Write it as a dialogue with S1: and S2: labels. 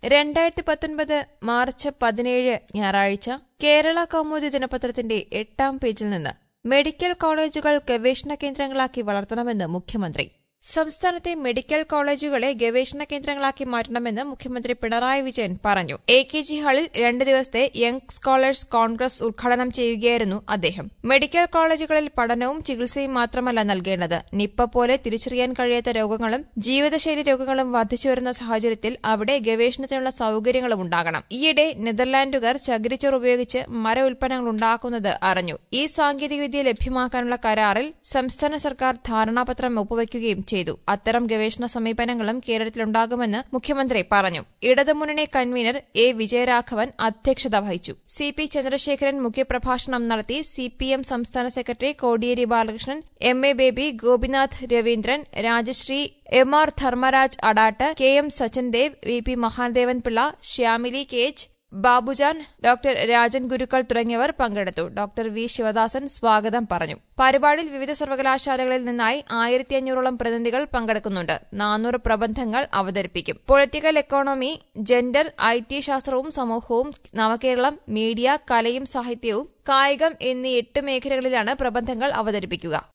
S1: 2019 March 17 ഞായറാഴ്ച കേരള കൗമുദി ദിനപത്രത്തിന്റെ 8-ാം പേജിൽ നിന്ന് മെഡിക്കൽ കോളേജുകൾ ഗവേഷണ കേന്ദ്രങ്ങളാക്കി വളർത്തണമെന്ന് മുഖ്യമന്ത്രി. സംസ്ഥാനത്തെ മെഡിക്കൽ കോളേജുകളെ ഗവേഷണ കേന്ദ്രങ്ങളാക്കി മാറ്റണമെന്ന് മുഖ്യമന്ത്രി പിണറായി വിജയൻ പറഞ്ഞു. AKG ഹാളിൽ 2 ദിവസത്തെ യങ് സ്കോളേഴ്സ് കോൺഗ്രസ് ഉദ്ഘാടനം ചെയ്യുകയായിരുന്നു അദ്ദേഹം. മെഡിക്കൽ കോളേജുകളിൽ പഠനവും ചികിത്സയും മാത്രമല്ല നൽകേണ്ടത്. നിപ്പ പോലെ തിരിച്ചറിയാൻ കഴിയാത്ത രോഗങ്ങളും ജീവിതശൈലി രോഗങ്ങളും വർദ്ധിച്ചുവരുന്ന സാഹചര്യത്തിൽ അവിടെ ഗവേഷണത്തിനുള്ള സൌകര്യങ്ങളും ഉണ്ടാകണം. ഈയിടെ നെതർലാൻഡുകാർ ചകിരിച്ചോറ് ഉപയോഗിച്ച് മര ഉൽപ്പന്നങ്ങൾ ഉണ്ടാക്കുന്നത് അറിഞ്ഞു. ഈ സാങ്കേതികവിദ്യ ലഭ്യമാക്കാനുള്ള കരാറിൽ സംസ്ഥാന സർക്കാർ ധാരണാപത്രം ഒപ്പുവയ്ക്കുകയും ചെയ്തു. അത്തരം ഗവേഷണ സമീപനങ്ങളും കേരളത്തിലുണ്ടാകുമെന്ന് മുഖ്യമന്ത്രി പറഞ്ഞു. ഇടതുമുന്നണി കൺവീനർ A. വിജയരാഘവൻ അധ്യക്ഷത വഹിച്ചു. CP ചന്ദ്രശേഖരൻ മുഖ്യപ്രഭാഷണം നടത്തി. CPM സംസ്ഥാന secretary Kodiyeri Balakrishnan, MA Baby, Gopinath Raveendran, Rajasree, MR Dharmaraj Adatt, KM Sachindev, VP Mahadevan Pillai, Shyamili KH, Babujan, doctor Rajan Gurukkal തുടങ്ങിയവർ പങ്കെടുത്തു. Doctor V. ശിവദാസൻ സ്വാഗതം പറഞ്ഞു. പരിപാടിയിൽ വിവിധ സർവകലാശാലകളിൽ നിന്നായി 1500ഓളം പ്രതിനിധികൾ പങ്കെടുക്കുന്നുണ്ട്. 400 പ്രബന്ധങ്ങൾ അവതരിപ്പിക്കും. പൊളിറ്റിക്കൽ എക്കോണമി, ജെൻഡർ, IT ശാസ്ത്രവും സമൂഹവും, നവകേരളം, മീഡിയ, കലയും സാഹിത്യവും, കായികം എന്നീ 8 മേഖലകളിലാണ് പ്രബന്ധങ്ങൾ അവതരിപ്പിക്കുക.